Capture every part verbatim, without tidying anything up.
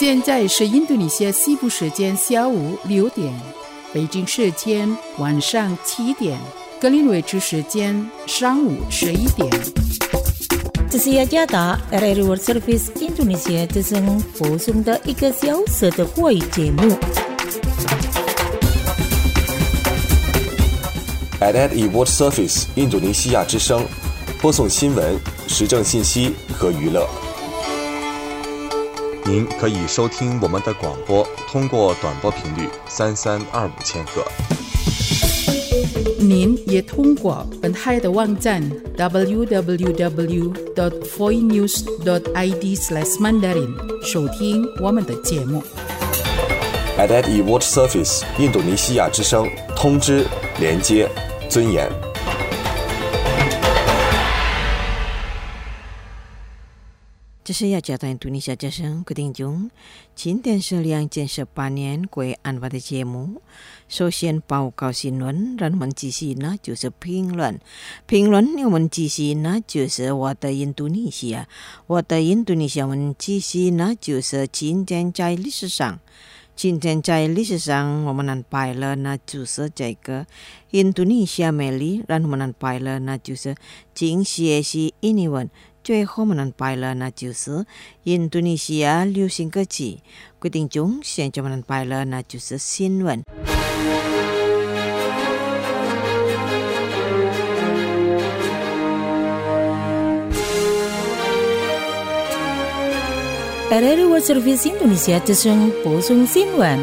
现在是印度尼西亚西部时间下午六点，北京时间晚上七点，格林威治时间上午十一点。 这是雅加达 R R World Service 印度尼西亚之声播送的一个小时的华语节目。 R R World Service 印度尼西亚之声播送新闻、时政信息和娱乐。您可以收听我们的广播，通过短波频率三三二五千赫。 您也通过本台的网站 double-u double-u double-u dot voinews dot i d slash mandarin 收听我们的节目。 R R World Service 印度尼西亚之声，通知、连接、尊严。 这是雅加达印度尼西亚之声，各位听众，今天是两千十八年鬼安发的节目。首先报告新闻，让我们继续呢就是评论。评论我们继续呢就是我的印度尼西亚，我的印度尼西亚我们继续呢就是今天在历史上。今天在历史上我们安排了那就是这个印度尼西亚美丽，让我们安排了那就是经学习英文。最后我们安排了那就是印度尼西亚流行歌曲。规定中现在我们安排了那就是新闻。R R World Service 印度尼西亚之声播送新闻。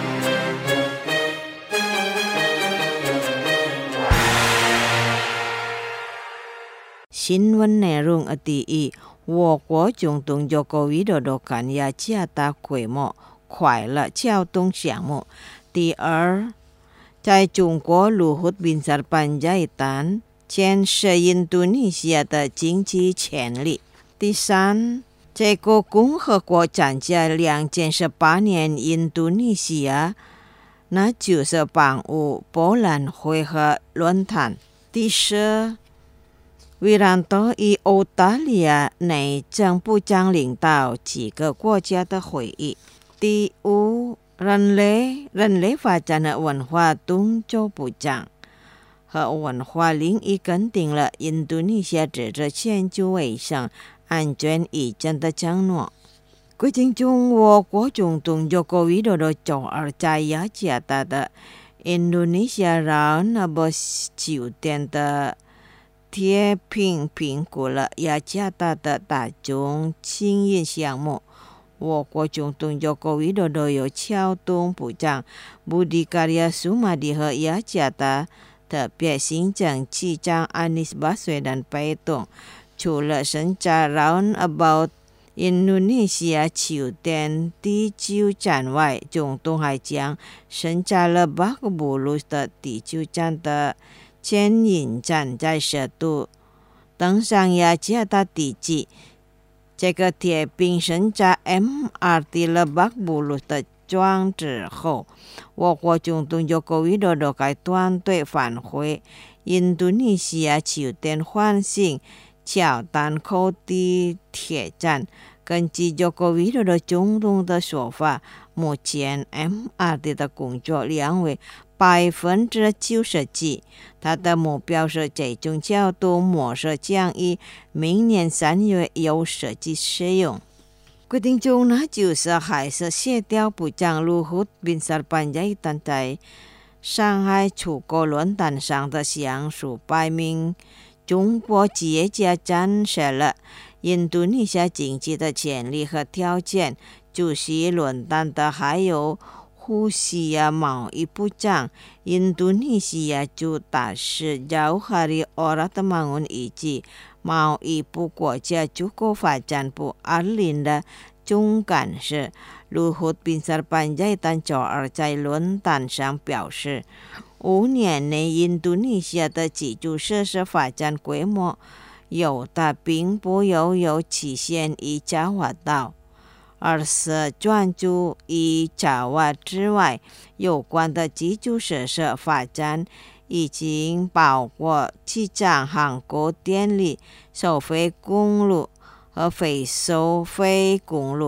新闻内容第一，我国总统joko widodo kan雅加达规模快乐交通项目。第二，在中国Luhut bin Sarpanjaitan建设印度尼西亚的经济潜力。第三，这个共和国参加两千十八年印度尼西亚那就是邦务博览会和论坛。第四，维兰多与澳大利亚内政部长领导几个国家的会议。第五，人类人类发展和文化动作部长和文化领域肯定了印度尼西亚指着全球卫生安全议政的承诺。规定中，我国总统joko widodo周二在雅加达的印度尼西亚人阿波酒店的贴评评估了雅加达的大众轻运项目。我国总统joko widodo由交通部长Budi Karya Sumadi和雅加达特别行政区长Anies Baswedan陪同，除了审查 Roundabout 印度尼西亚酒店地球站外，总统还将审查了巴克布鲁的地球站的牵引站在首都登上雅加达地基。这个贴并审查 M R T 了巴克布鲁的装置后，我国总统joko widodo该团队返回印度尼西亚酒店唤醒乔丹口地铁站。根据joko widodo总统的说法，目前 M R T 的工作量为百分之九十几，他的目标是这种交通模式将于明年三月有实际使用。规定中呢，就是还是协调部长Luhut bin Sarpanjaitan在上海出国论坛上的向数百名中国企业家展示了印度尼西亚经济的潜力和条件。主席论坛的还有呼吸亚贸易部长、印度尼西亚驻大使Jauhari Oratmangun以及贸易部国家出口发展部阿林的总干事Luhut bin Sarpanjaitan周二在论坛上表示，五年内印度尼西亚的基础设施发展规模有的并不悠悠期限于爪哇岛，而是专注于爪哇之外有关的基础设施发展，已经包括机场、航空、电力、收费公路和非收费公路。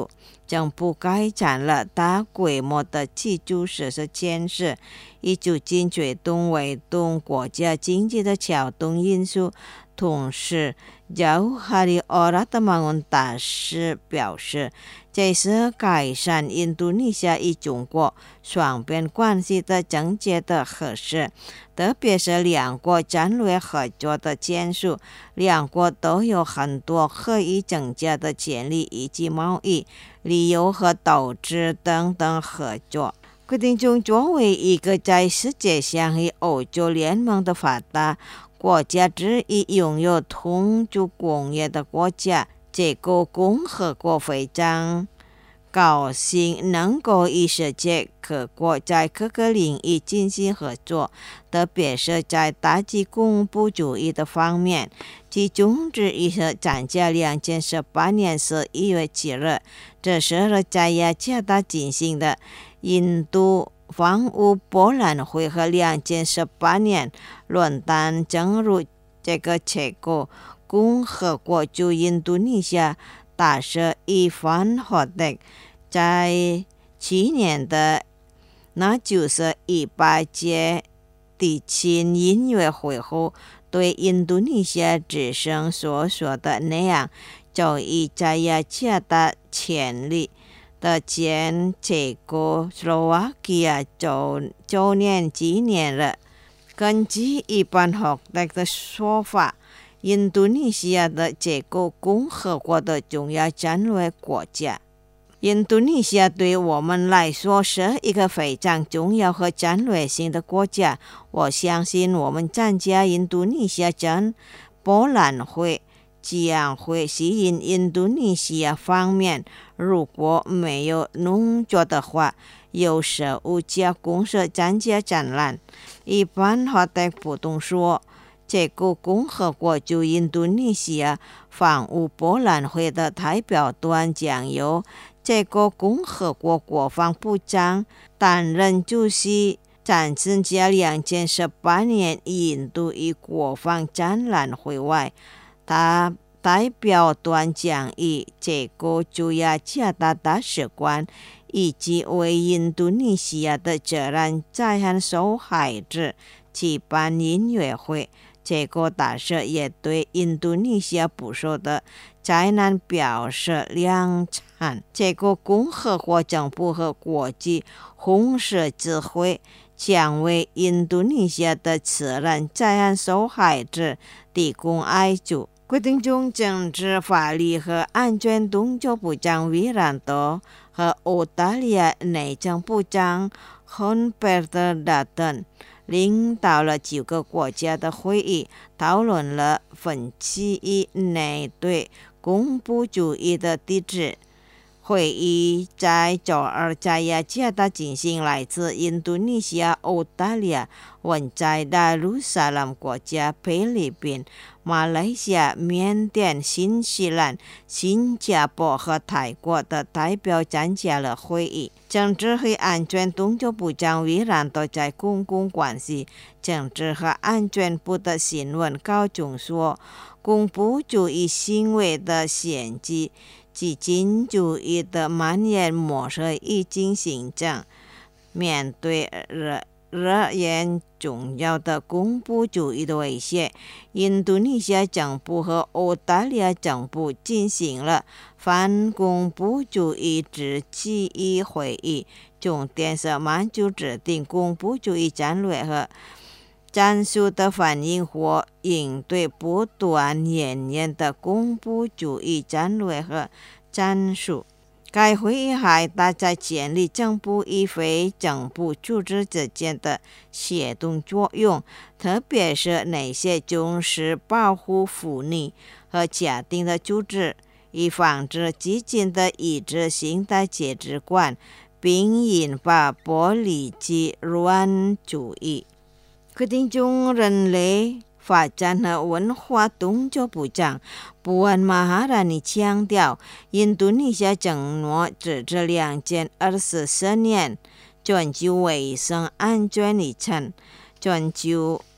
政府开展了大规模的基础设施建设，以促进推动维动国家经济的交通因素。同时，饶哈里奥拉特曼恩大使表示，这是改善印度尼西亚与中国双边关系的症结的合适，特别是两国战略合作的建树，两国都有很多可以增加的潜力，以及贸易、旅游和投资等等合作。决定中作为一个在世界上与欧洲联盟的发达国家之一，拥有通足工业的国家，这个共和国非常高兴能够与世界各国在各个领域进行合作，特别是在打击恐怖主义的方面。其中之一是参加二零一八年十一月七日，这是在雅加达进行的印度防务博览会和二零一八年论坛正如这个切果共和国驻印度尼西亚大使伊凡霍德在去年的那就是一百届第七音乐会后对印度尼西亚之声所说的那样，就以在雅加达潜力的前这个斯洛伐克周周年纪念了。根据伊凡霍德的说法，印度尼西亚的这个共和国的重要战略国家。印度尼西亚对我们来说是一个非常重要和战略性的国家。我相信我们参加印度尼西亚展博览会将会吸引印度尼西亚方面，如果没有农作的话，有十五家公司参加展览。一般和德普通说，这个共和国驻印度尼西亚防务博览会的代表团将由这个共和国国防部长担任主席。在参加二零一八年印度与国防展览会外，他代表团将以这个驻雅加达大使馆以及为印度尼西亚的自然灾害受害者举办音乐会。这个大使也对印度尼西亚不受的灾难表示两惨。这个共和国政府和国际红十字会将为印度尼西亚的自然灾害受害者提供援助。决定中，政治法律和安全工作部长维兰多和澳大利亚内政部长亨伯特达顿领导了九个国家的会议，讨论了分歧与内对恐怖主义的抵制。会议在周二在雅加达进行，来自印度尼西亚、澳大利亚、温在达鲁萨兰国家、菲律宾、马来西亚、缅甸、新西兰、新加坡和泰国的代表参加了会议。政治和安全工作部长维兰多在公共关系、政治和安全部的新闻稿中说，恐怖主义行为的限制及经主义的蔓延模式已经形成。面对日日益重要的恐怖主义的威胁，印度尼西亚政府和澳大利亚政府进行了反恐怖主义之记忆会议，重点是满足制定恐怖主义战略和战术的反应或应对不断演变的恐怖主义战略和战术。该会议还大在建立政府与非政府组织之间的协同作用，特别是那些重视保护妇女和家庭的组织，以防止激进的意志形态价值观，并引发暴力及乱主义。决定中人类发展和文化工作部长布安马哈拉尼强调，印度尼西亚承诺直至二零二四年全球卫生安全里程，全球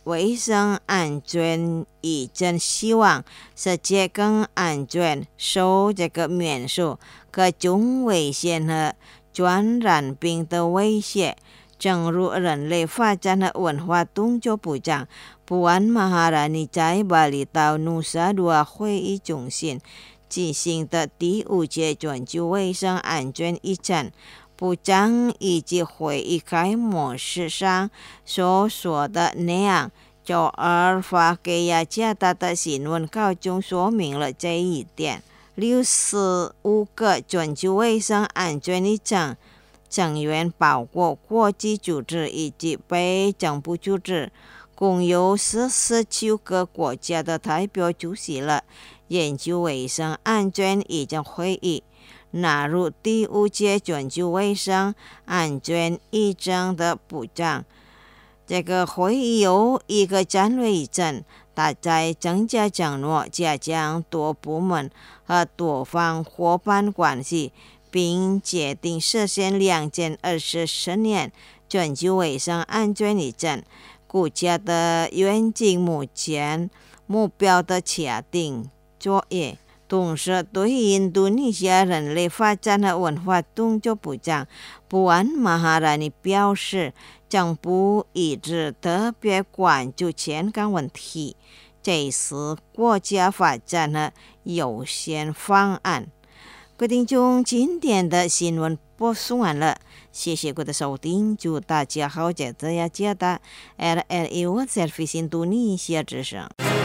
卫生安全以真希望世界更安全，受这个免受各种危险和传染病的威胁。正如人类发展和文化动作部长布安马哈拉尼在巴厘岛努萨杜阿会议中心举行的第五届全球卫生安全议程，部长以及会议开幕式上所说的那样，就而发给雅加达的新闻稿中说明了这一点。六十五个全球卫生安全议程成员包括国际组织以及非政府组织，共有四十九个国家的代表出席了研究卫生安全议程会议。纳入第五届全球卫生安全议程的部长，这个会议有一个战略议程，它在增加承诺，加强多部门和多方伙伴关系，并决定实现两千二十年全球卫生安全议程国家的远景目前目标的确定作业。同时，对印度尼西亚人类发展和文化动作部长布安马哈拉尼表示，政府一直特别关注健康问题，这是国家发展的优先方案。各位听众，今天的新闻播送完了，谢谢各位的收听，祝大家好日子呀！记得 L L U Service 印度尼西亚之声。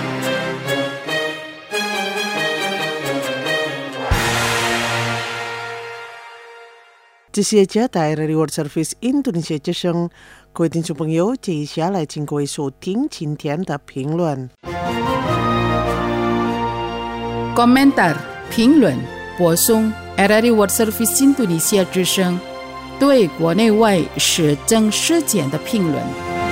这些加带来的 World Service 印度尼西亚之声，各位听众朋友，接下来请各位收听今天的评论。 Komentar 评论播送 R R I World Service 印度尼西亚之声对国内外时政事件的评论。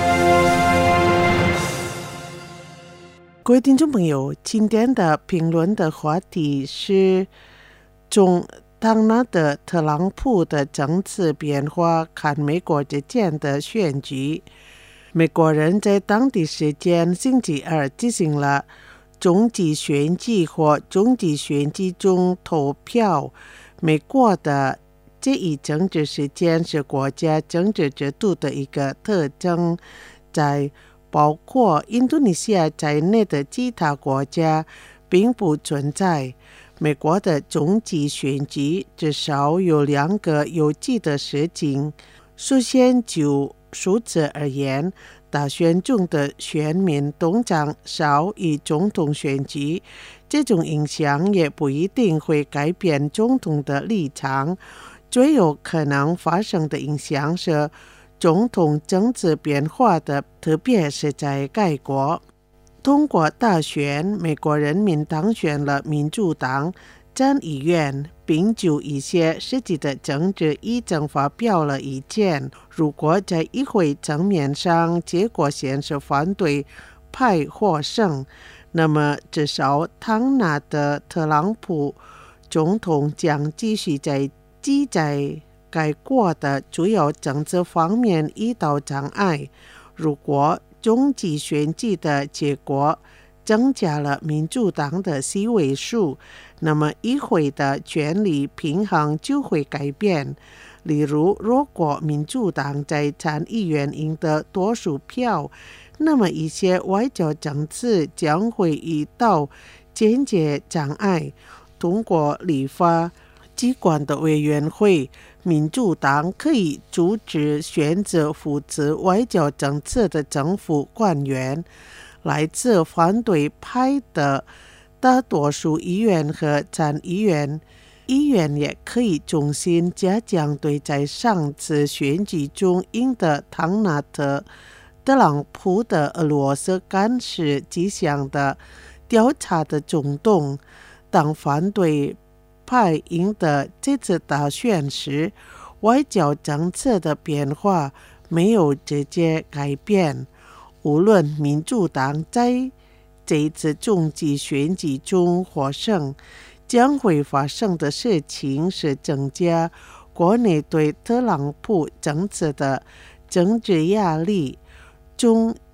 各位听众朋友，今天的评论的话题是从当纳的特朗普的政治变化看美国之间的选举。美国人在当地时间星期二进行了中级选举或中级选举中投票。美国的这一政治时间是国家政治制度的一个特征，在包括印度尼西亚在内的其他国家并不存在。美国的中级选举至少有两个有趣的事情。首先，就数字而言，大选中的选民通常少于总统选举，这种影响也不一定会改变总统的立场。最有可能发生的影响是总统政治变化的，特别是在该国。通过大选，美国人民当选了民主党参议员，并就一些实际的政治议程发表了意见。如果在议会层面上结果显示反对派获胜，那么至少当纳的特朗普总统将继续在即在该国的主要政治方面遇到障碍。如果中级选举的结果增加了民主党的席位数，那么议会的权力平衡就会改变。例如，如果民主党在参议院赢得多数票，那么一些外交政策将会遇到间接障碍。通过立法机关的委员会，民主党可以阻止选择负责外交政策的政府官员。来自反对派的大多数议员和参议员，议员也可以重新加强对在上次选举中赢得当纳特特朗普的俄罗斯干涉迹象的调查的中动。当反对派赢得这次大选时，外交政策的变化没有直接改变。无论民主党在这次中级选举中获胜，将会发生的事情是增加国内对特朗普政策的政治压力。从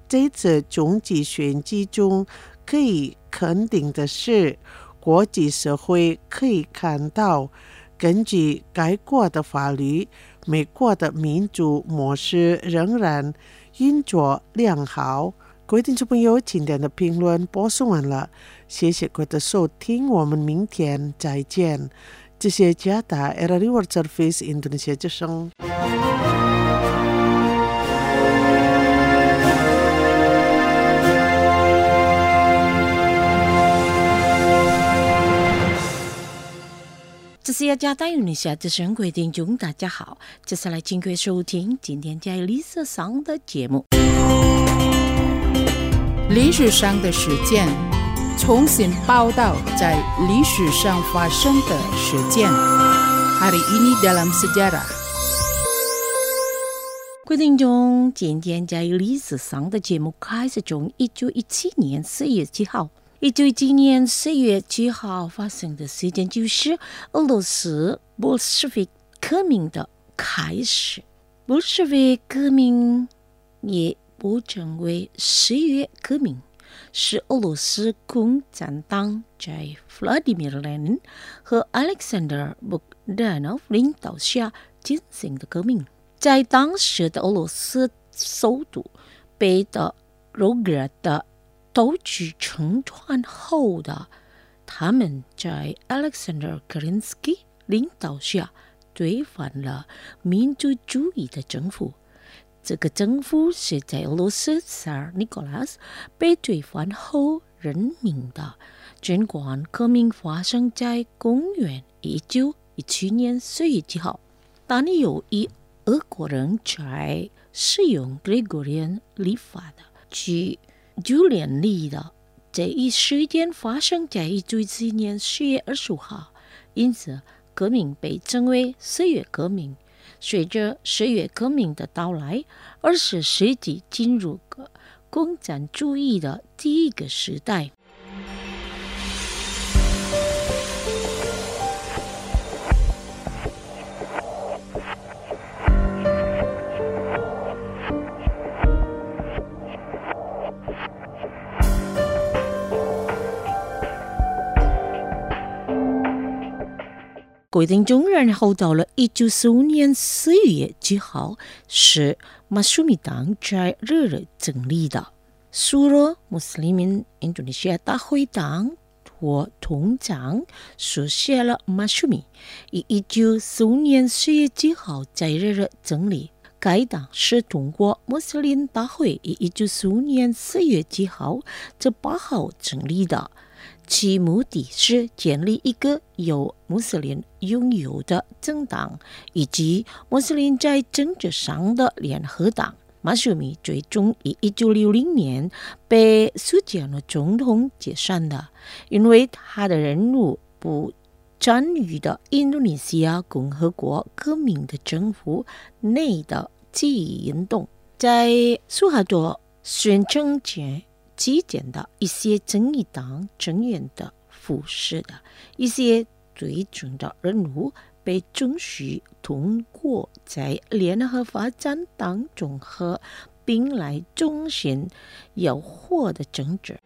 这次中级选举中可以肯定的是，国际社会可以看到，根据该国的法律，美国的民主模式仍然运作良好。各位听众朋友，今天的评论播送完了，谢谢各位的收听，我们明天再见。这些加达 R R I World Service Indonesia 之声。 这是雅加达印尼西亚之声，各位听众大家好，接下来请各位收听今天在历史上的节目。 历史上的事件，重新报道在历史上发生的事件。Hari ini dalam sejarah。 各位听众，今天在历史上的节目开始从一九一七年四月七号。一九一七年四月七号发生的事件就是俄罗斯 Bolshevik 革命的开始。Bolshevik 革命也不称为十月革命，是俄罗斯共产党在 Vladimir Lenin 和 Alexander Bogdanov 领导下进行的革命。在当时的俄罗斯首都贝德罗格的斗志成团后的他们在 Alexander Kerensky 领导下推翻了民族主义的政府。这个政府是在俄罗斯 Tsar Nicholas 被推翻后任命的。尽管革命发生在公元一九一七年四月七号，但由于俄国人在使用 Gregorian 历法的去九年历的这一事件发生在一九一七年四月二十五号，因此革命被称为四月革命。随着四月革命的到来，二十世纪进入共产主义的第一个时代。各位听众，然后到了一九四五年四月七号，是马苏米党在热热成立的。苏罗穆斯林印度尼西亚大会党和通长书写了马苏米，于一九四五年四月七号在热热成立。该党是通过穆斯林大会于一九四五年四月七号至八号成立的。其目的是建立一个由穆斯林拥有的政党，以及穆斯林在政治上的联合党。马苏米最终于一九六零年被苏加诺总统解散了，因为他的人物不参与的印度尼西亚共和国革命的政府内的起义运动。在苏哈多宣称前期间的一些正义党成员的服饰的一些最重的任务被准许通过在联合发展当中和并来中心诱惑的政治。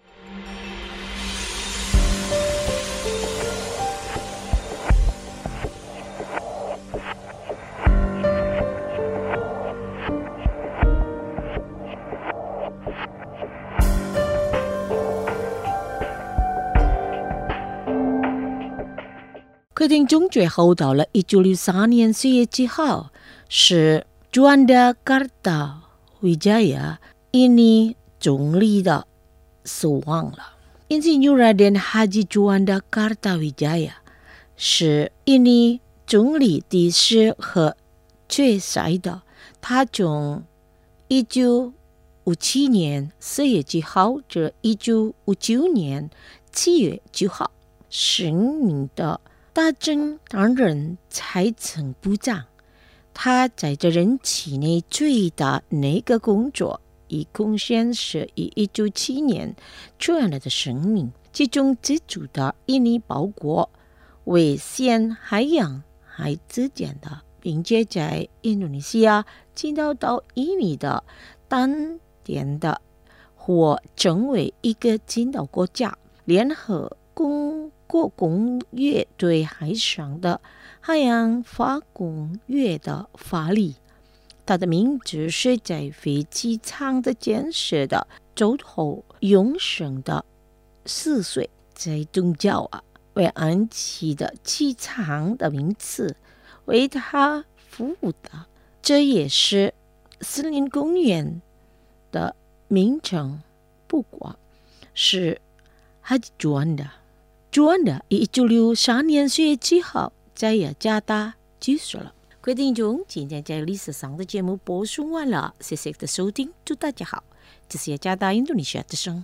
决定中最后到了一九六三年四月七号，是 Juanda Karta Wijaya 印尼总理的死亡了。Insinyur Raden Haji Juanda Karta Wijaya 是印尼总理第十和最帅的。他从一九五七年四月七号至一九五九年七月九号任命的大正担任财政部长。他在这任期内最大那个工作以贡献是以一九七年传来的生命，其中最主的印尼包括为沿海洋海之间的，并且在印度尼西亚进到到印尼的单点的或成为一个金岛国家。联合公国公约对海上的海洋法公约的法律，它的名字是在飞机场的建设的周后永生的四岁，在宗教啊为安息的机场的名词，为他服务的。这也是森林公园的名称，不过是还是转的。转的一九六三年四月七号在雅加达结束了。各位听众，今天在历史上的节目播送完了，谢谢的收听，祝大家好，这是雅加达印度尼西亚之声。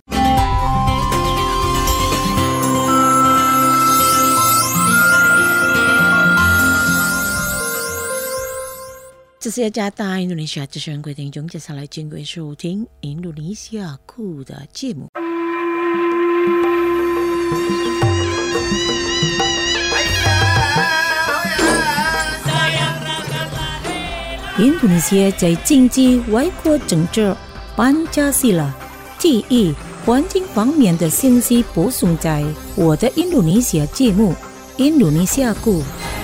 这是雅加达印度尼西亚之声，各位听众，接下来请各位收听印度尼西亚酷的节目。印度尼西亚在经济、外交、政治、班加西拉、地理、环境方面的信息播送在我的印度尼西亚节目《印度尼西亚故》。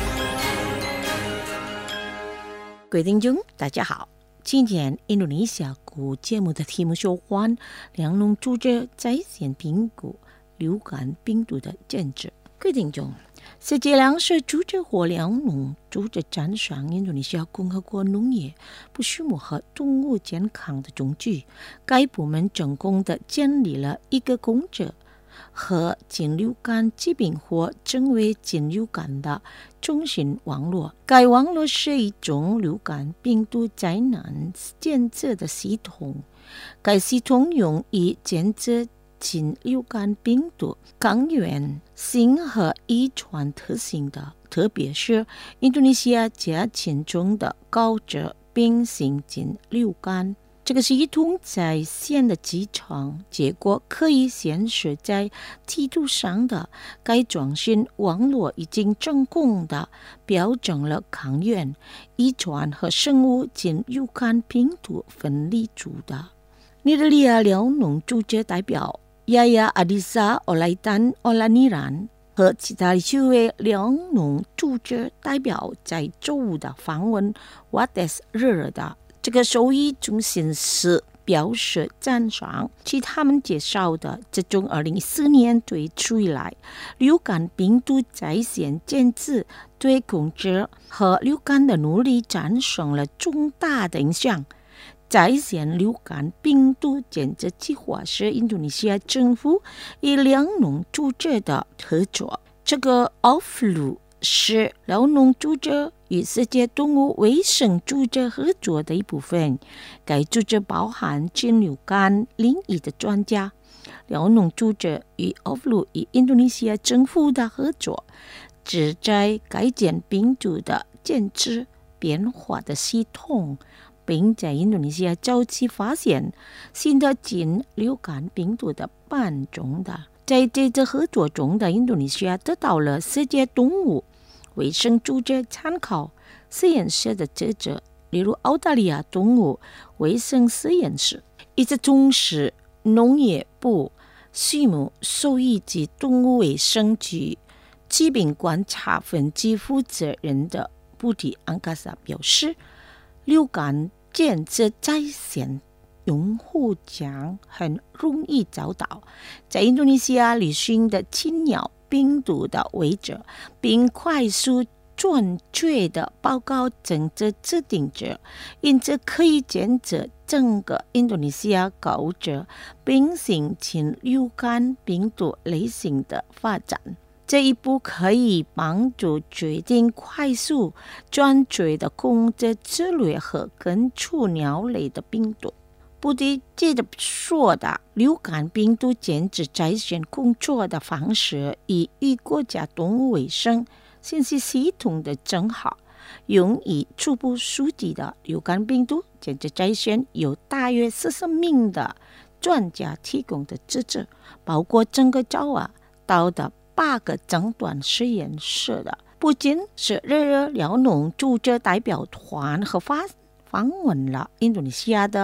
各位听众，大家好，今天印度尼西亚故节目的题目是有关两农组织在线评估流感病毒的建制。各位听众，世界粮食组织和粮农组织赞赏印度尼西亚共和国农业、捕畜牧和动物健康的总局。该部门成功地建立了一个控制和禽流感疾病或称为禽流感的中心网络。该网络是一种流感病毒灾难监测的系统。该系统用以监测禽流感病毒抗原性和遗传特性的，特别是印度尼西亚家禽中的高致病性禽流感。这个系统在线的机场结果可以显示在地图上的。该中心网络已经成功地标证了抗原、遗传和生物禽流感病毒分离组的。尼日利亚粮农组织代表亚亚阿迪萨·奥莱丹·奥拉尼兰和其他几位粮农组织代表在周五的访问瓦德斯日日的这个收益中心时表示赞赏。据他们介绍的，自从二零一四年推出以来，流感病毒在线监测对控制和流感的努力产生了重大的影响。在线流感病毒监测计划是印度尼西亚政府与粮农组织的合作。这个 O F L U 是粮农组织与世界动物卫生组织合作的一部分。该组织包含禽流感领域的专家。粮农组织与 O F L U 与印度尼西亚政府的合作，旨在改进病毒的监测变化的系统，并在印度尼西亚早期发现新的禽流感病毒的变种的。在这次合作中的印度尼西亚得到了世界动物卫生组织参考实验室的资质，例如澳大利亚动物卫生实验室，以及从事农业部畜牧兽医及动物卫生局疾病观察分级负责人的布迪安卡萨表示，流感监测在线用户将很容易找到在印度尼西亚旅行的禽鸟病毒的位置，并快速准确的报告政策制定者，因此可以监测整个印度尼西亚高致病性禽流感病毒类型的发展。这一步可以帮助决定快速准确的控制策略和根除鸟类的病毒。布迪接着说的，流感病毒监测在线工作的方式已与国家动物卫生信息系统的整合。用以初步数据的流感病毒监测在线有大约四十名的专家提供的资质，包括整个爪哇岛的八个诊断实验室的。不仅是日日辽农组织代表团和发访问了印度尼西亚的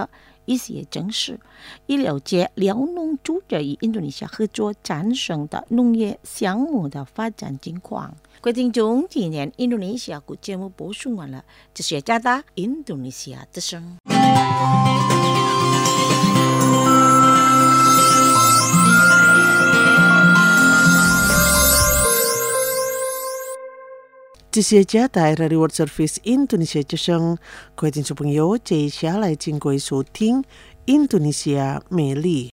一些证实，以了解辽农组织与印度尼西亚合作战胜的农业项目的发展情况。各位听众，今年印度尼西亚国节目播送完了，这是加拿大印度尼西亚之声。 这些加拿大 Radio World Service 印度尼西亚之声，各位听众朋友，接下来请各位收听印度尼西亚美丽。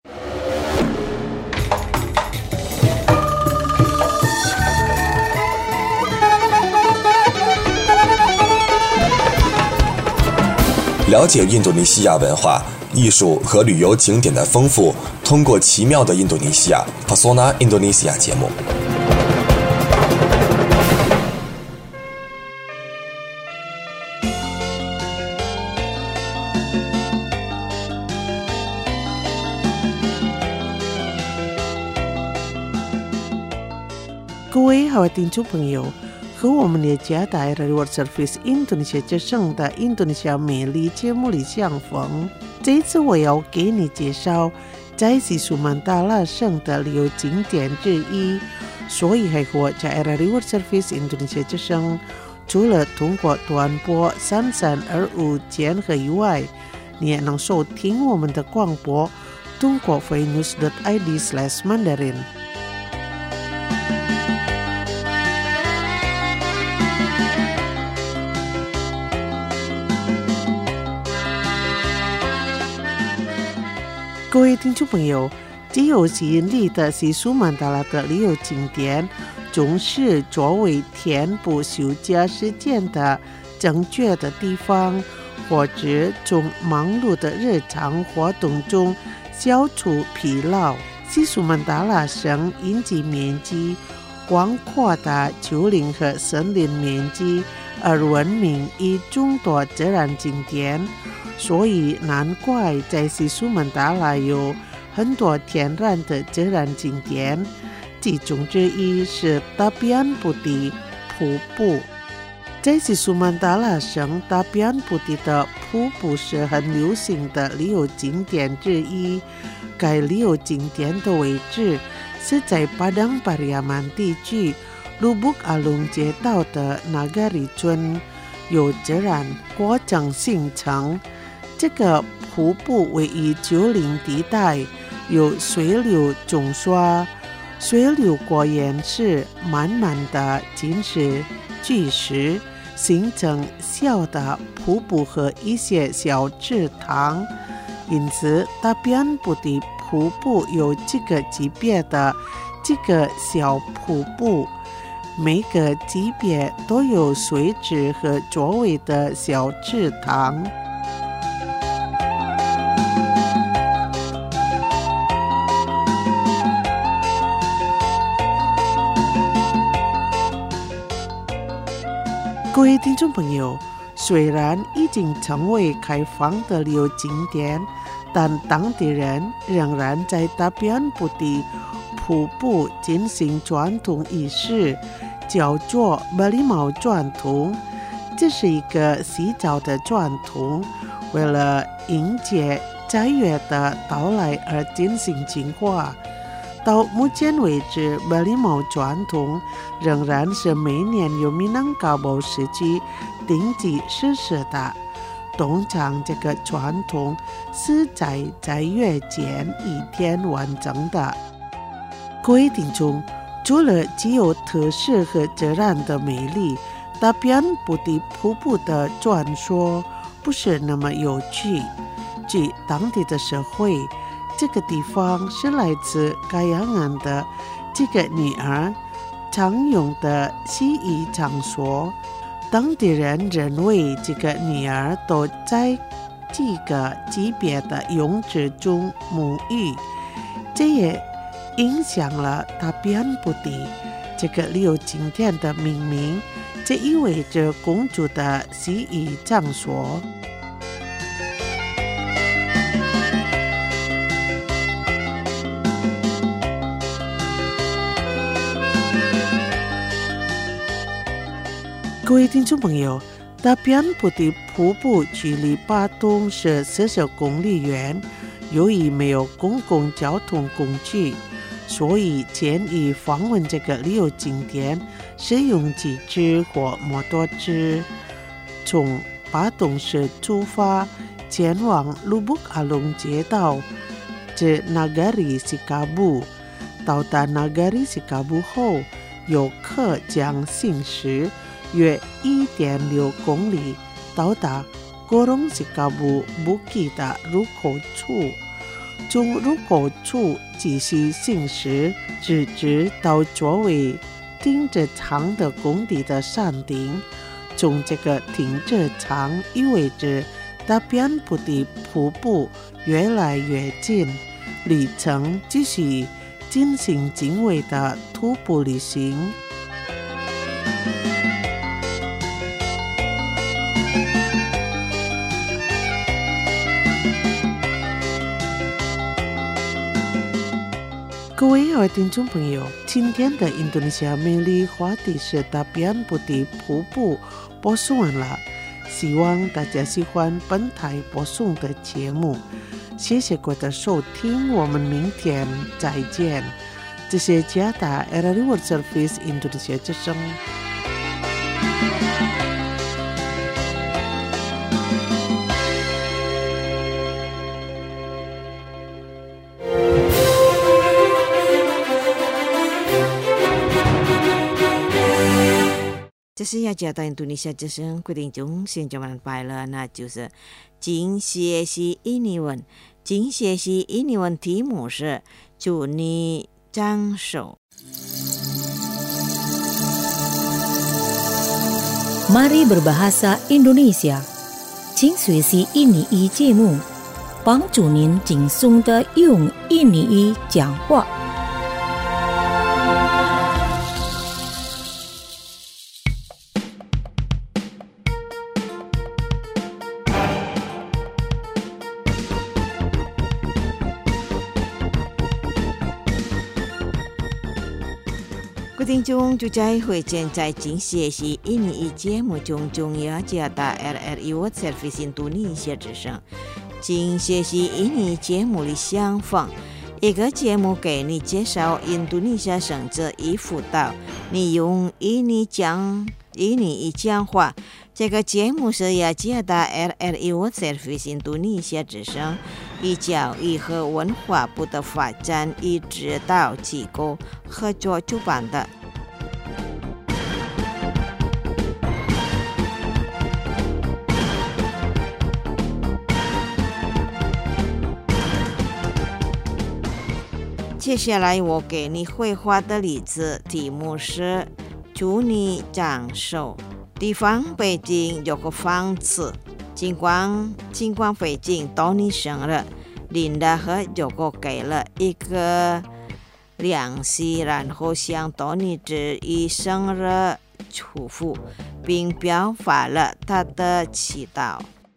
了解印度尼西亚文化、艺术和旅游景点的丰富，通过奇妙的印度尼西亚 Pesona Indonesia 节目。 各位好听众朋友，和我们的加拿大 Radio World Service 印度尼西亚之声的印度尼西亚美丽节目里相逢。这一次我要给你介绍在西苏曼达拉省的旅游景点之一，所以还和在 Radio World Service 印度尼西亚之声除了通过短波三三二五千赫以外，你也能收听我们的广播，通过 freenews dot i d slash mandarin。各位听众朋友，极有吸引力的西苏曼达拉的旅游景点，总是作为填补休假时间的正确的地方，或者从忙碌的日常活动中消除疲劳。西苏曼达拉省因其面积广阔的丘陵和森林面积而闻名于众多自然景点，所以难怪在西苏曼达拉有很多天然的自然景点，其中之一是达比安布迪瀑布。在西苏曼达拉省，达比安布迪的瀑布是很流行的旅游景点之一。该旅游景点的位置是在巴当巴利亚曼地区卢布阿隆街道的纳嘎里村，由自然过程形成。这个瀑布位于丘陵地带，有水流冲刷，水流过岩石，慢慢的侵蚀巨石，形成小的瀑布和一些小池塘。因此达比安布迪瀑布有几个级别的几个小瀑布，每个级别都有水池和周围的小池塘。各位听众朋友，虽然已经成为开放的旅游景点，但当地人仍然在达比安布迪瀑布进行传统仪式，叫做巴里毛传统。这是一个洗澡的传统，为了迎接斋月的到来而进行净化。到目前为止，巴里毛传统仍然是每年由米南高堡时期定期实施的。通常这个传统是在斋月前一天完成的。各位听众，除了既有特色和自然的美丽，达比安布迪瀑布的传说不是那么有趣。据当地的社会，这个地方是来自盖亚岸的这个女儿常用的洗浴场所。当地人认为这个女儿都在几个级别的泳池中沐浴，这也影响了达比安布迪这个旅游景点的命名，这意味着公主的洗浴场所。各位听众朋友， 大边埔的瀑布距离巴东是四十公里远，由于没有公共交通工具，所以建议访问这个旅游景点使用机车或摩托车，从巴东市出发前往卢布阿隆街道至 Nagari Sikabu。到达 Nagari Sikabu 后，游客将行驶约 一点六公里到达 Gorong Sikabu Bukit 的入口处，从入口处继续行驶，直至到周围停车场的工地的山顶。从这个停车场意味着大边埔的瀑布越来越近，旅程继续进行精微的徒步旅行。各位好听众朋友，今天的印度尼西亚美丽话题是大边埔的瀑布播送完了，希望大家喜欢本台播送的节目，谢谢各位的收听，我们明天再见。这是加达 R R I World Service Indonesia 之声。 这是雅加达印度尼西亚之声规定中现讲完拜了，那就是今学习印尼文。今学习印尼文题目是祝你长寿。 Mari berbahasa Indonesia， 请学习印尼语节目，帮助您轻松地用印尼语讲话。 各位听众，就在会见在今学习印尼语节目中，中雅加达 R R I World Service 印度尼西亚之声。今学习印尼节目里相逢，一个节目给你介绍印度尼西亚生活与辅导，你用印尼讲印尼语讲话。这个节目是雅加达 R R I World Service 印度尼西亚之声与教育和文化部的发展与指导机构合作主办的。接下来我给你绘画的例子，题目是祝你长寿。地方北京有个房子，尽管尽管北京到你生日，琳达和有个给了一个粮食，然后向到你致以生日祝福，并表达了他的祈祷。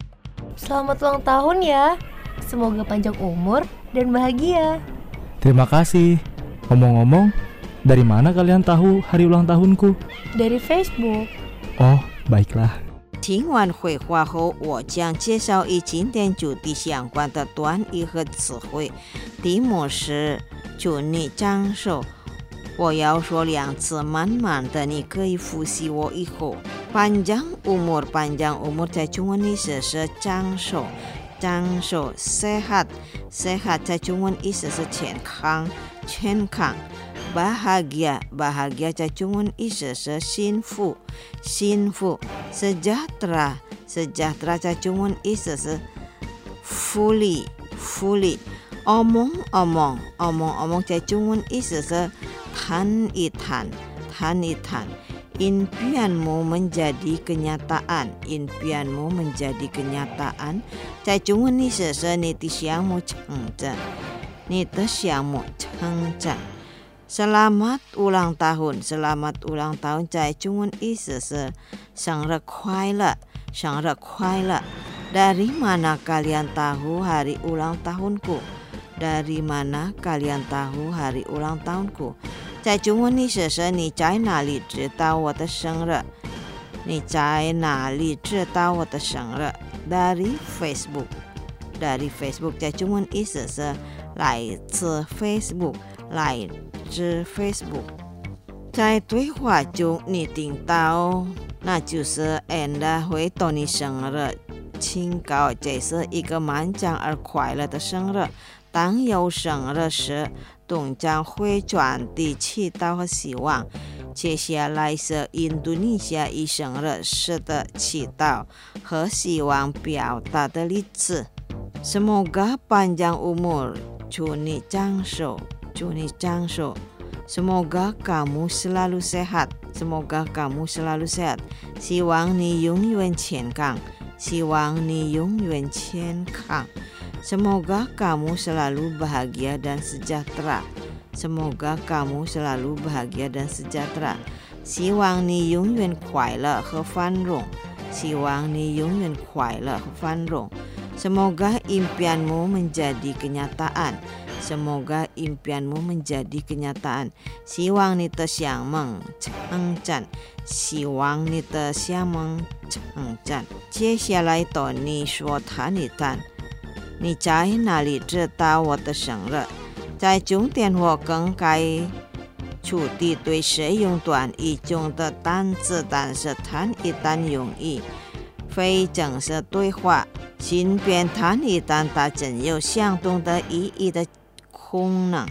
Selamat ulang tahun ya. Semoga panjang umur dan bahagia. Terima kasih. Ngomong-ngomong, dari mana kalian tahu hari ulang tahunku? Dari Facebook. Oh, baiklah. 听完绘画后，我将介绍与今天主题相关的短语和词汇。题目是祝你长寿。我要说两次，慢慢的，你可以复习我以后。panjang umur panjang umur 在中文意思是长寿，长寿 sehat sehat 在中文意思是健康，健康。bahagia bahagia 在中文意思是幸福，幸福。sejahtera sejahtera 在中文意思是福利，福利。omong omong omong omong 在中文意思是谈一谈，谈一谈。impianmu menjadi kenyataan impianmu menjadi kenyataan 在中文意思是你的项目成真，你的项目成真。Selamat ulang tahun Selamat ulang tahun 在中文意思是生日快乐，生日快乐。Dari mana kalian tahu hari ulang tahunku Dari mana kalian tahu hari ulang tahunku 在中文意思是你在哪里知道我的生日你在哪里知道我的生日 dari Facebook dari Facebook 在中文意思是来自 Facebook 来自 Facebook 在对话中你听到那就是 Anda 会到你生日请告这是一个漫长而快乐的生日当有生日时动将会传递祈祷和希望接下来是印度尼西亚以生日时的祈祷和希望表达的例子 Semoga panjang umur 祝你长寿祝你长寿 Semoga kamu selalu sehat Semoga kamu selalu sehat 希望你永远健康希望你永远健康 Semoga kamu selalu bahagia dan sejahtera Semoga kamu selalu bahagia dan sejahtera 希望你永远快乐和繁荣希望你永远快乐和繁荣 Semoga impianmu menjadi kenyataan Semoga impianmu menjadi kenyataan 希望你的想梦成真希望你的想梦成真接下来到你说谈一谈你在哪里知道我的生日在重点我更改处地对使用短语中的单字但是谈一谈容易非正式对话新编谈一谈它真有相同的意义的功能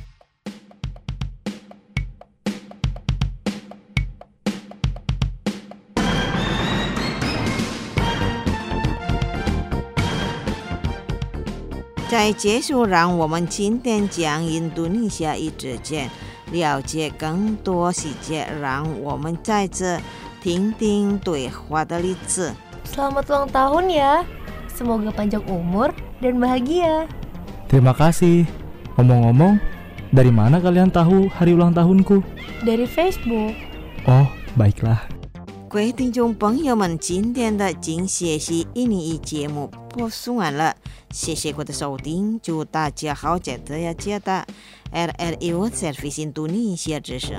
在结束让我们今天讲印度尼西亚语之前了解更多细节让我们再次听听对话的例子 Selamat ulang tahun ya. Semoga panjang umur dan bahagia. Terima kasih. Ngomong-ngomong, dari mana kalian tahu hari ulang tahunku? Dari Facebook. Oh, baiklah. 各位听众朋友们，今天的精学习印尼语节目播送完了，谢谢各位的收听，祝大家好节日呀节的 R R I World Service Indonesia 之声。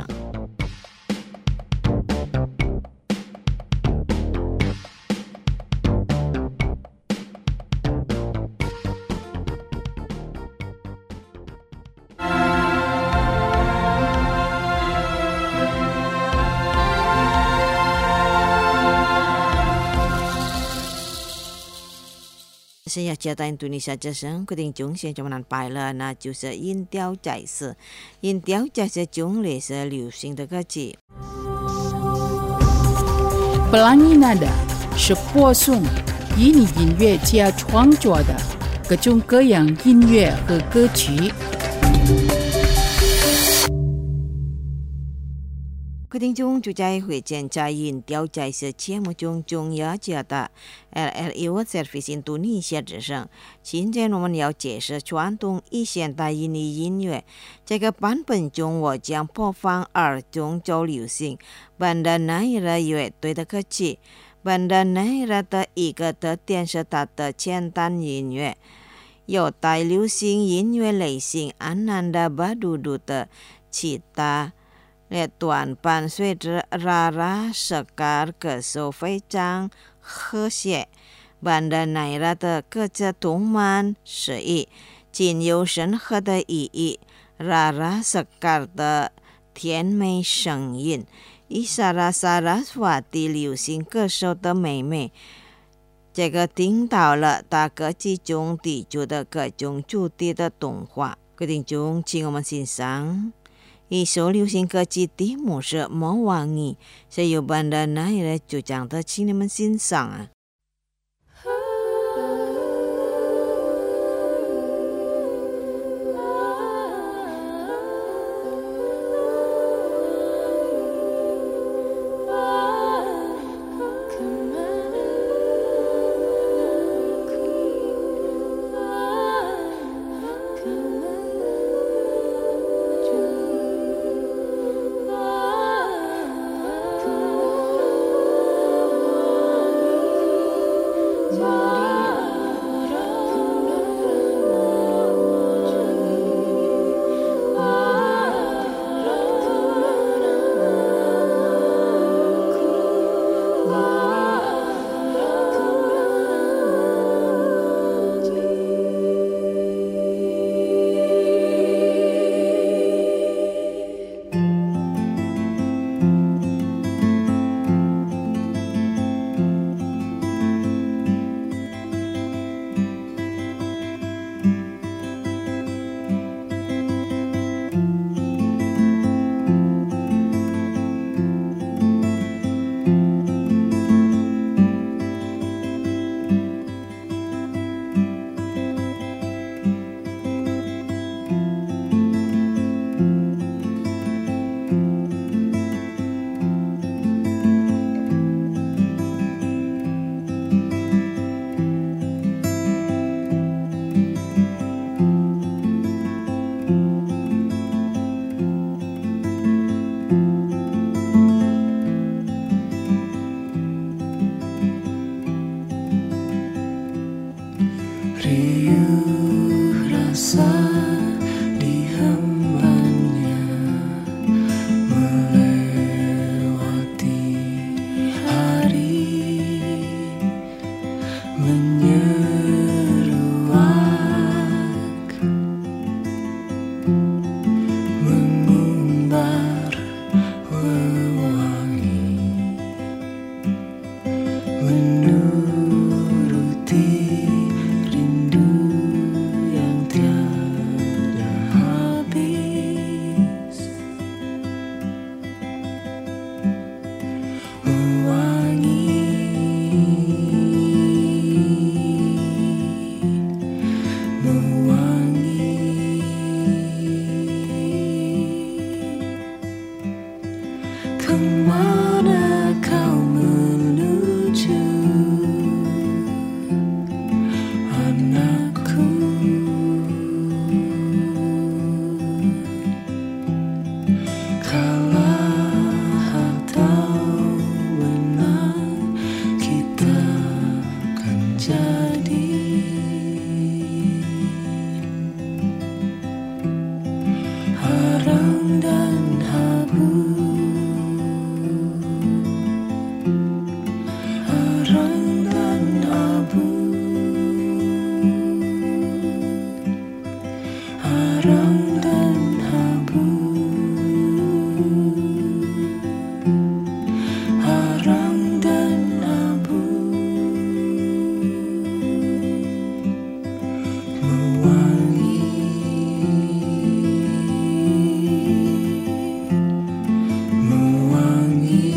是要接待印度尼西亚之声，决定中现在我们拜了，那就是音调在是，音调在是中类是流行的歌曲。 Pelangi nada是播送印尼音乐家创作的各种各样音乐和歌曲。 各位听众就在会见在音调在是节目中重要接的 R R I World Service Indonesia 之声。今天我们要解释传统与现代印尼音乐。这个版本中我将播放儿童周流行 Banda Neira 乐队的歌曲。Banda Neira 的一个特点是它的简单音乐，有带流行音乐类型 Ananda Badudu 的吉他。乐团伴随着拉拉色卡歌手非常和谐 Banda Neira 的歌词充满诗意仅有深刻的意义拉拉色卡的甜美声音伊莎拉萨拉斯瓦蒂流行歌手的美美这个听到了大歌剧中地主的各种主题的动画各听众请我们欣赏一首流行歌曲题目是《魔王语》，是由 Banda Neira 主唱的，请你们欣赏啊。 riuh rasa di hembanya melewati hari menyeruak mengumbar wewangi menuruti rindu yang tiada habis mewangi mewangi kemana kau menuju anakku kalah atau menang kita kan jadi harang dan habu harang dan abu harang dan habu harang dan abu mewangi mewangi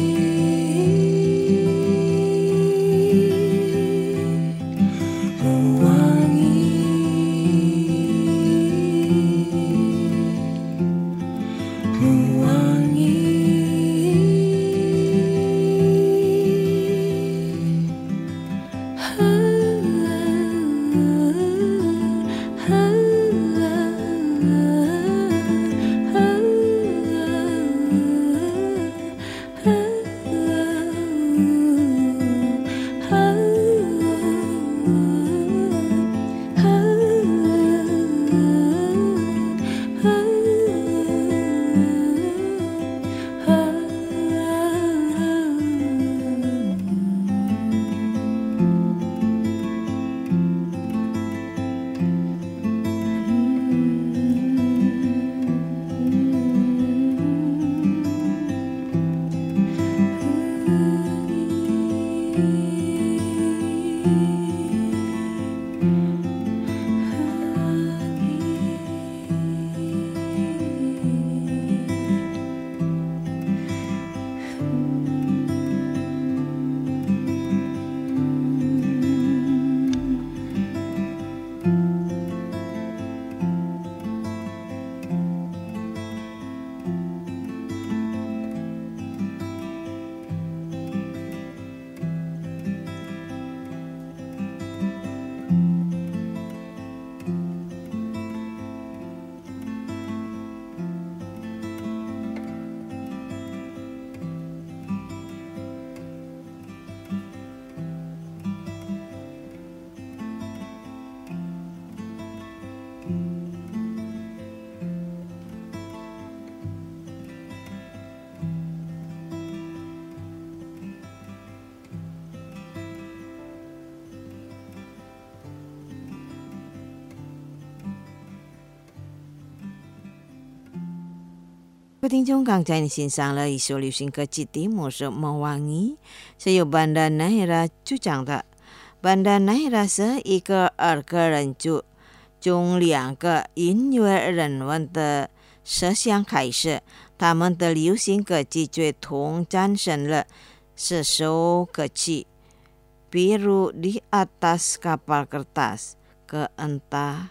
各位听众刚才你欣赏了一首流行歌曲题目是《Mewangi》，是由Banda Nahira主唱的。Banda Nahira是一个二个人组，从两个音乐人文的设想开始，他们的流行歌曲最终产生了十首歌曲，比如《Di Atas Kapal Kertas》、《Ke Entah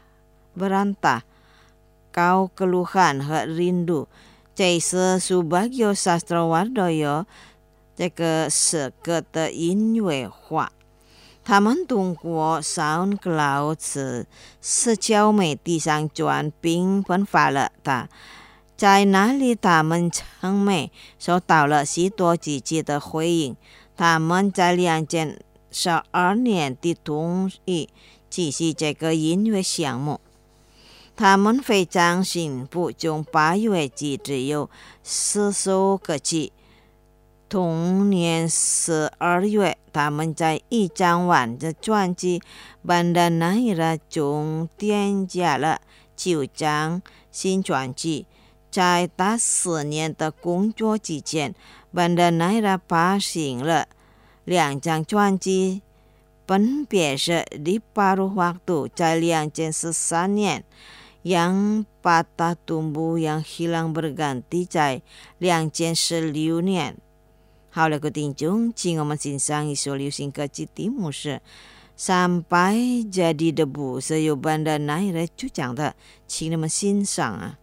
Berantah》、《Kau Keluhan》和《Rindu》。这是Subagio Sastrowardoyo这个诗歌的音乐化。他们通过 SoundCloud 词社交媒体上传并分发了它，在那里他们称美受到了许多积极的回应。他们在两千十二年的同意只是这个音乐项目。他们非常幸福，从八月起只有十首歌曲。同年十二月，他们在一张完的专辑《Banda Naira》中添加了九张新专辑。在他四年的工作之间， Banda Naira 发行了两张专辑，分别是《Di Paruh Waktu》在二零十三年，yang patah tumbuh yang hilang berganti 在二零十六年。好了，各位听众，请我们欣赏一首流行歌曲，题目是 Sampai Jadi Debu， 是由 Banda Naira 主唱的，请你们欣赏啊。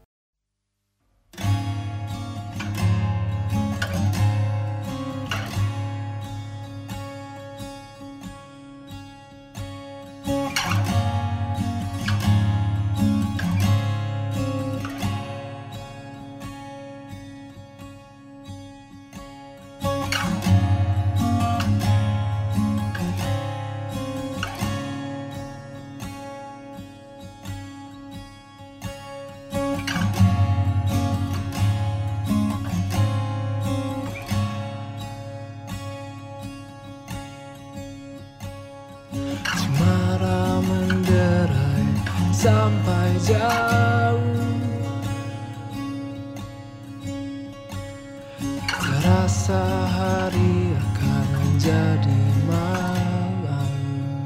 Cemara menderai sampai jauh, terasa hari akan menjadi malam.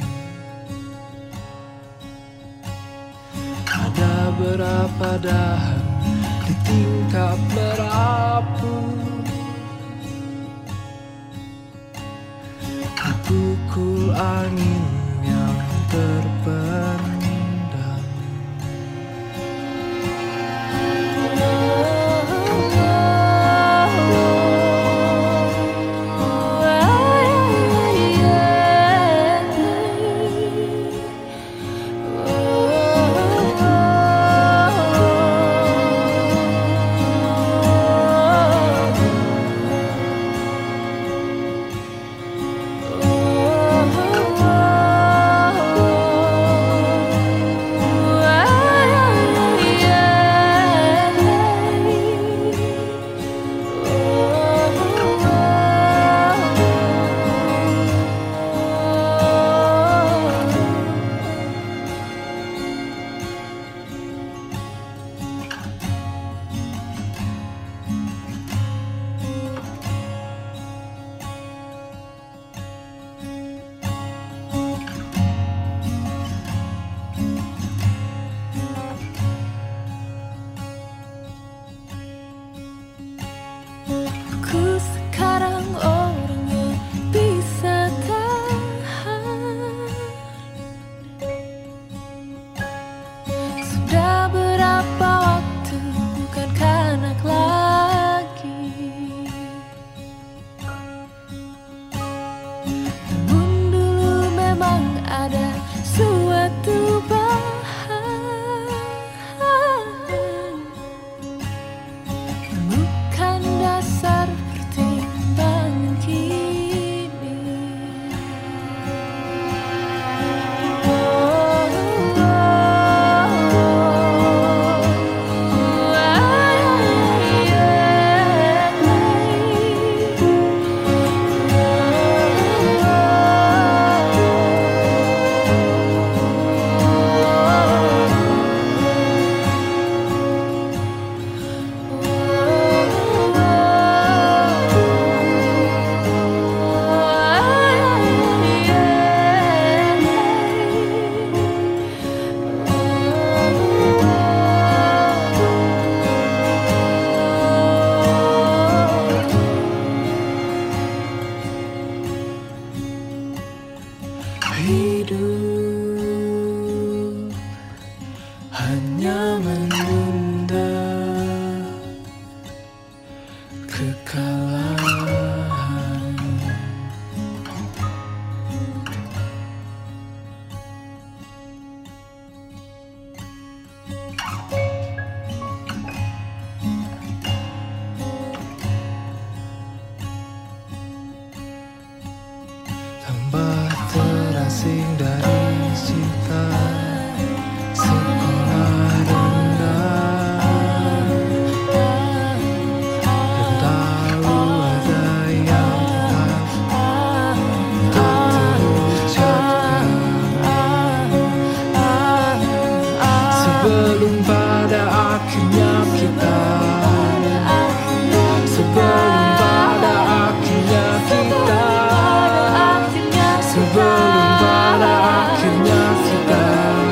Ada berapa dahan di tingkap merapu, dipukul angin yang terpendam. Oh sebelum pada akhirnya kita, sebelum pada akhirnya kita, sebelum pada akhirnya kita,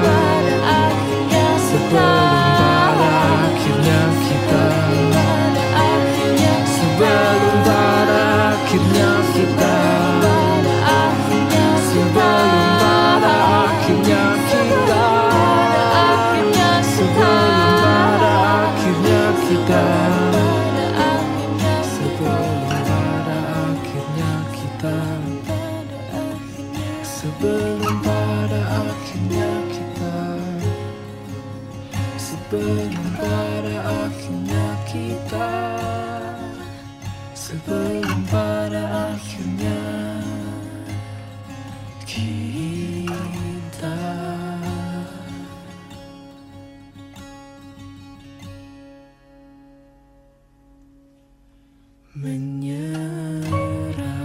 sebelum pada akhirnya kita, sebelum pada akhirnya kita, sebelum pada akhirnya kita, sebelum pada akhirnya kita, sebelum pada akhirnya kita, sebelum pada akhirnya kita, sebelum pada akhirnya kita, sebelum pada akhirnya kita. Menyerah,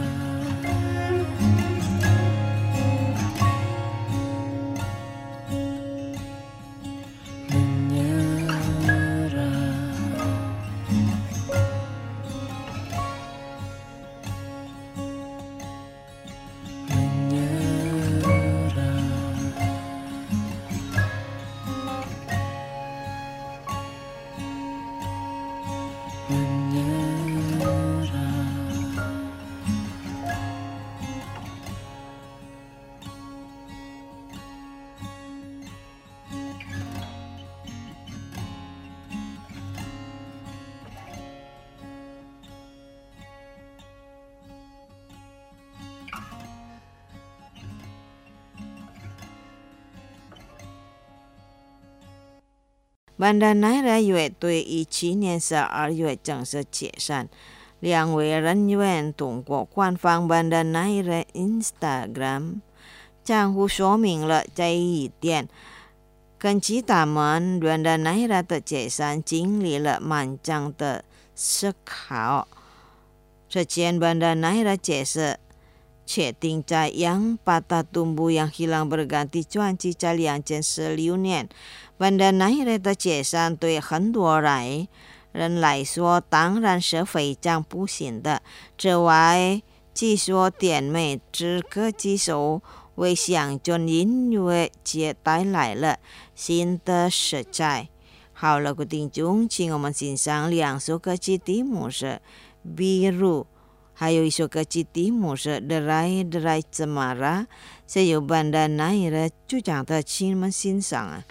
Banda Naira 乐队一七年十二月正式解散，两位人员通过官方 Banda Naira Instagram 账户说明了这一点。根据他们 Banda Naira 的解散经历了漫长的思考。这件 Banda Naira 解释确定在yang patah tumbuh yang hilang berganti 专辑在两千十六年。Banda Naira 的解散对很多人人来说当然是非常不幸的。此外，据说甜美之歌之手为乡村音乐界带来了新的色彩。好了，各位听众，请我们欣赏两首歌曲，题目是 Biru， 还有一首歌曲题目是 Derai Derai Cemara， 是由 Banda Naira 主唱的，请你们欣赏啊。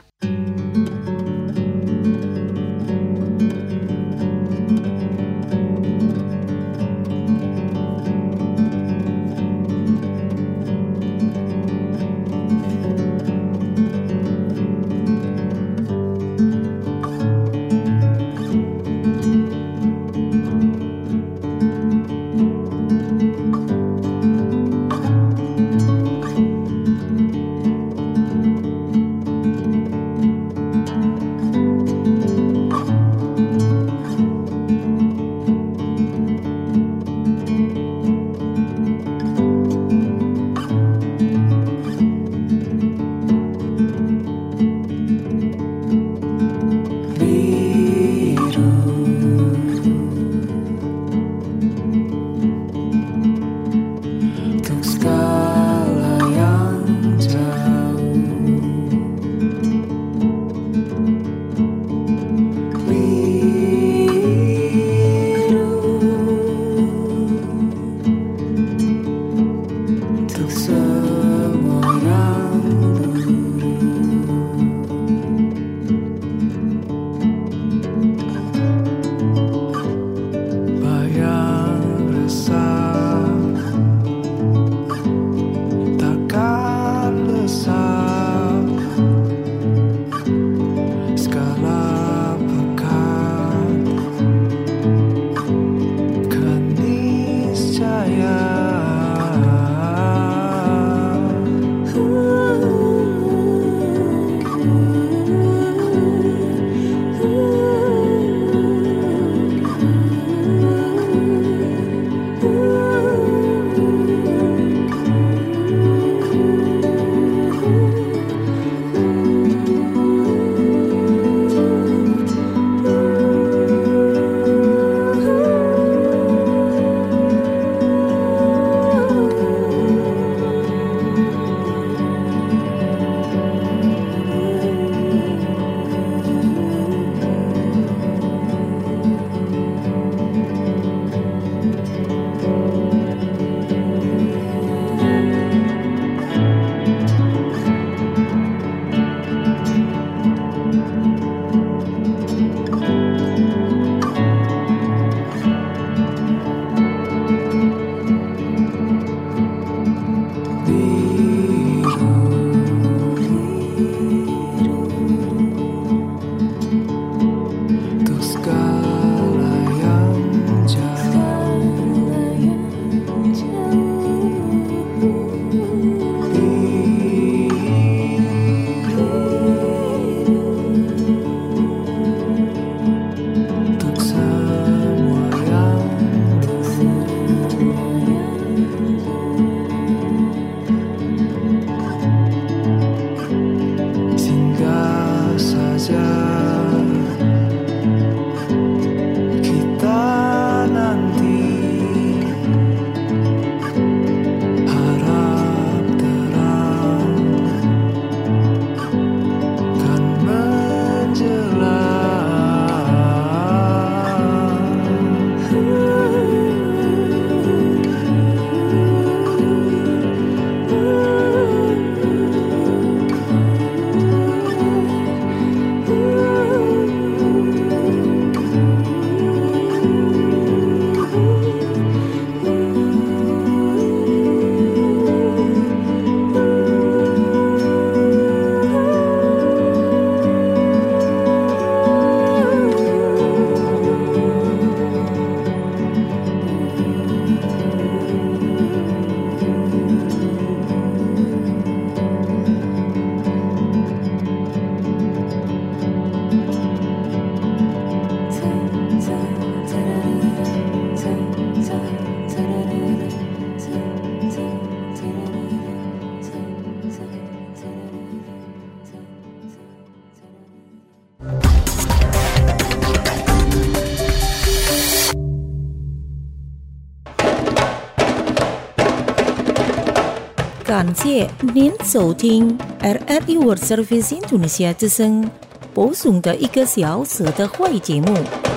感谢您收听 R R I World Service Indonesia 之声播送的一个小时的会节目。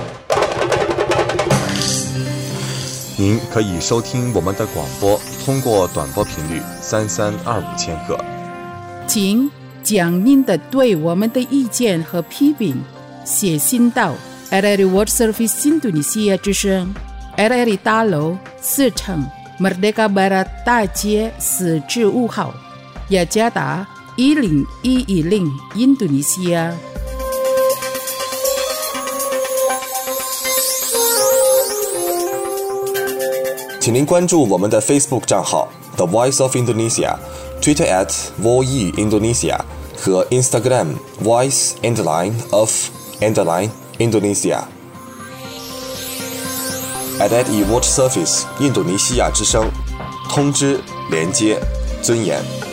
您可以收听我们的广播，通过短波频率三三二五千赫。 请将您的对我们的意见和批评写信到 R R I World Service Indonesia 之声 R R I 大楼四层 Merdeka Barat 大街四至五号，雅加达一零一一零，印度尼西亚。 请您关注我们的 Facebook 账号 The Voice of Indonesia、Twitter at Voi Indonesia 和 Instagram Voice Underline of Underline Indonesia。R R I World Service 印度尼西亚之声，通知、连接、尊严。